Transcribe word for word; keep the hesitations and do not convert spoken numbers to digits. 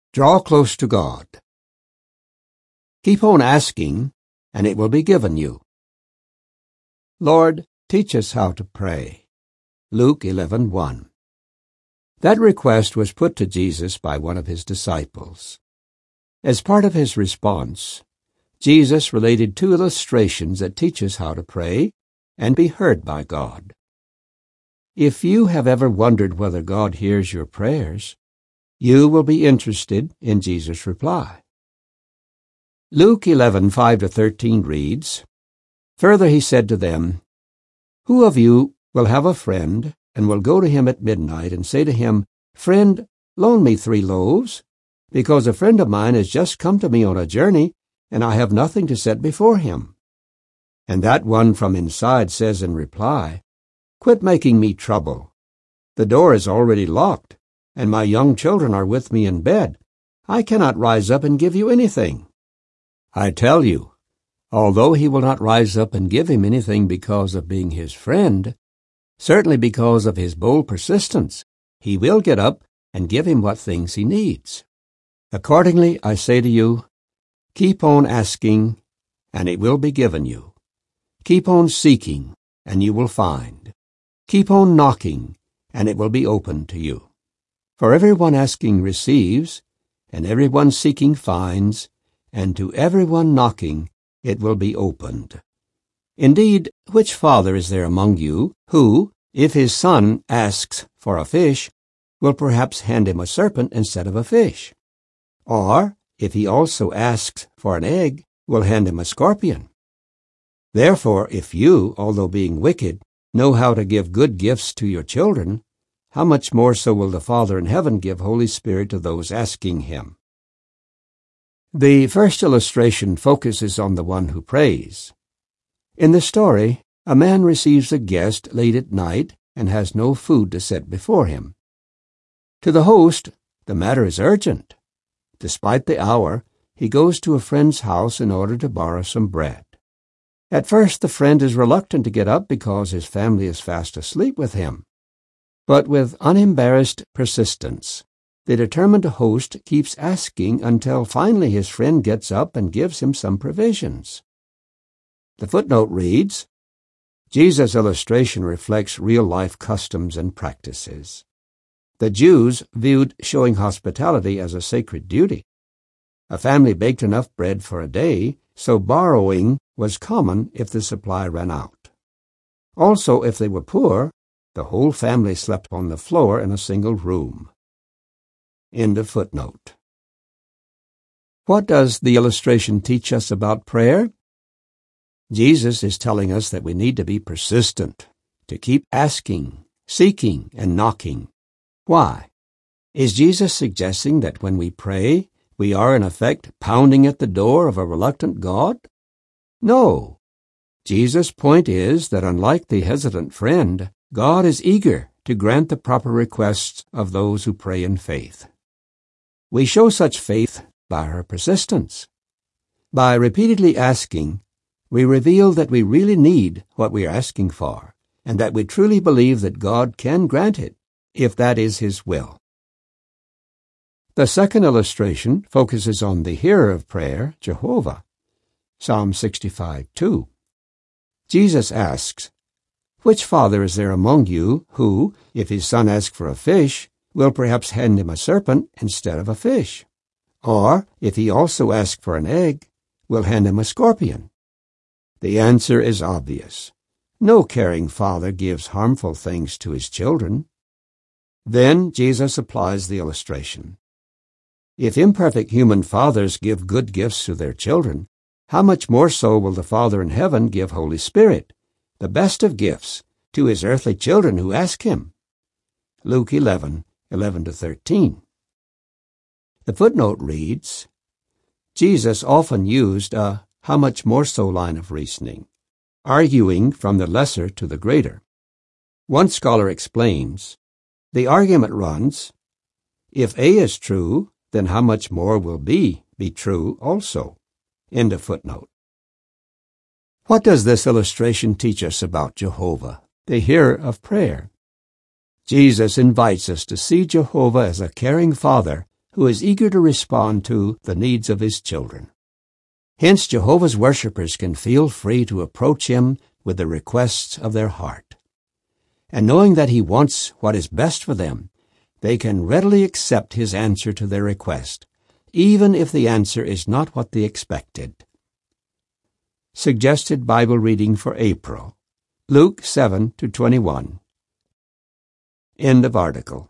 Draw close to God. Keep on asking, and it will be given you. Lord, teach us how to pray. Luke eleven one. That request was put to Jesus by one of his disciples. As part of his response, Jesus related two illustrations that teach us how to pray and be heard by God. If you have ever wondered whether God hears your prayers, you will be interested in Jesus' reply. Luke eleven five to thirteen reads, Further he said to them, Who of you will have a friend, and will go to him at midnight, and say to him, Friend, loan me three loaves, because a friend of mine has just come to me on a journey, and I have nothing to set before him? And that one from inside says in reply, Quit making me trouble. The door is already locked, and my young children are with me in bed. I cannot rise up and give you anything. I tell you, although he will not rise up and give him anything because of being his friend, certainly because of his bold persistence, he will get up and give him what things he needs. Accordingly, I say to you, keep on asking, and it will be given you. Keep on seeking, and you will find. Keep on knocking, and it will be opened to you. For everyone asking receives, and everyone seeking finds, and to everyone knocking it will be opened. Indeed, which father is there among you who, if his son asks for a fish, will perhaps hand him a serpent instead of a fish? Or, if he also asks for an egg, will hand him a scorpion? Therefore, if you, although being wicked, know how to give good gifts to your children, how much more so will the Father in heaven give Holy Spirit to those asking him? The first illustration focuses on the one who prays. In the story, a man receives a guest late at night and has no food to set before him. To the host, the matter is urgent. Despite the hour, he goes to a friend's house in order to borrow some bread. At first, the friend is reluctant to get up because his family is fast asleep with him. But with unembarrassed persistence, the determined host keeps asking until finally his friend gets up and gives him some provisions. The footnote reads, Jesus' illustration reflects real-life customs and practices. The Jews viewed showing hospitality as a sacred duty. A family baked enough bread for a day, so borrowing was common if the supply ran out. Also, if they were poor, the whole family slept on the floor in a single room. End of footnote. What does the illustration teach us about prayer? Jesus is telling us that we need to be persistent, to keep asking, seeking, and knocking. Why? Is Jesus suggesting that when we pray, we are in effect pounding at the door of a reluctant God? No. Jesus' point is that unlike the hesitant friend, God is eager to grant the proper requests of those who pray in faith. We show such faith by our persistence. By repeatedly asking, we reveal that we really need what we are asking for, and that we truly believe that God can grant it, if that is His will. The second illustration focuses on the hearer of prayer, Jehovah. Psalm sixty-five two. Jesus asks, Which father is there among you who, if his son asks for a fish, will perhaps hand him a serpent instead of a fish? Or, if he also asks for an egg, will hand him a scorpion? The answer is obvious. No caring father gives harmful things to his children. Then Jesus applies the illustration. If imperfect human fathers give good gifts to their children, how much more so will the Father in heaven give Holy Spirit, the best of gifts, to his earthly children who ask him? Luke eleven eleven to thirteen. The footnote reads, Jesus often used a how much more so line of reasoning, arguing from the lesser to the greater. One scholar explains, the argument runs, if A is true, then how much more will B be true also? End of footnote. What does this illustration teach us about Jehovah, the hearer of prayer? Jesus invites us to see Jehovah as a caring Father who is eager to respond to the needs of his children. Hence, Jehovah's worshippers can feel free to approach him with the requests of their heart. And knowing that he wants what is best for them, they can readily accept his answer to their request, even if the answer is not what they expected. Suggested Bible reading for April, Luke seven to twenty-one. End of article.